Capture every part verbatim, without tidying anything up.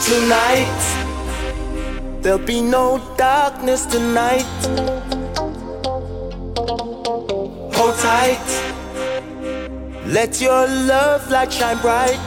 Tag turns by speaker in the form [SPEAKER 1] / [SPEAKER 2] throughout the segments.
[SPEAKER 1] Tonight, there'll be no darkness tonight. Hold tight, let your love light shine bright.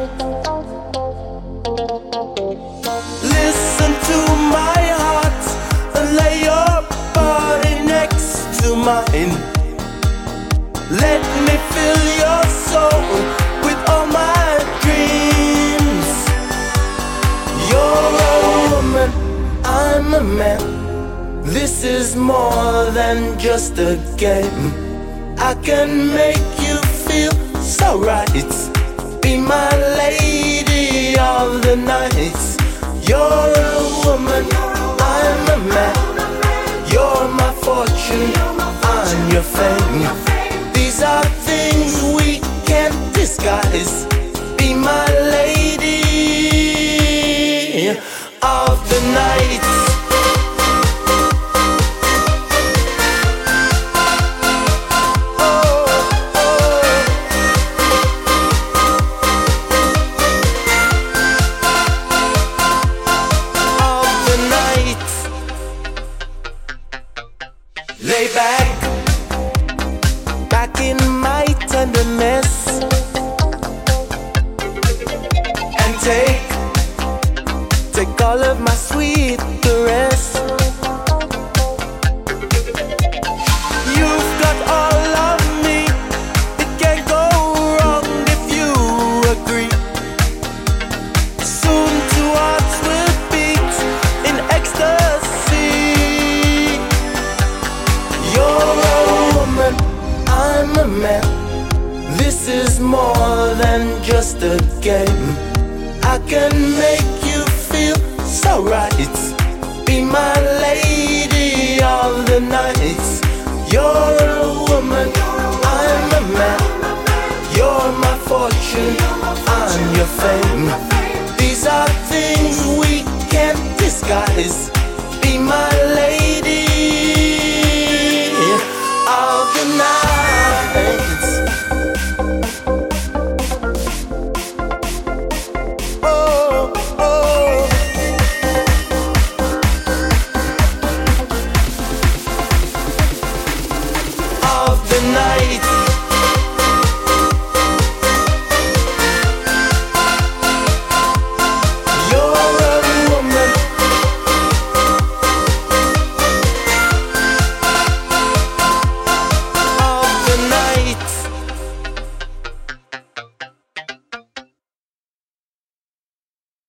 [SPEAKER 1] Listen to my heart and lay your body next to mine. Let me fill your soul with all my dreams. You're a woman, I'm a man. This is more than just a game. I can make you feel so right. Be my lady of the night. You're a woman, I'm a man. You're my fortune, I'm your fame. These are things we can't disguise. Be my lady of the night. Lay back, back in my tenderness, and take, take all of my sweet caress. You've got all of me, it can't go wrong if you agree. Soon two hearts will beat in ecstasy. You're a woman, I'm a man. This is more than just a game. I can make you feel so right. Be my lady of the night. You're a woman, I'm a man. You're my fortune, I'm your fame. These are things we can't disguise. Be my lady of the night. Oh, oh. Of the night.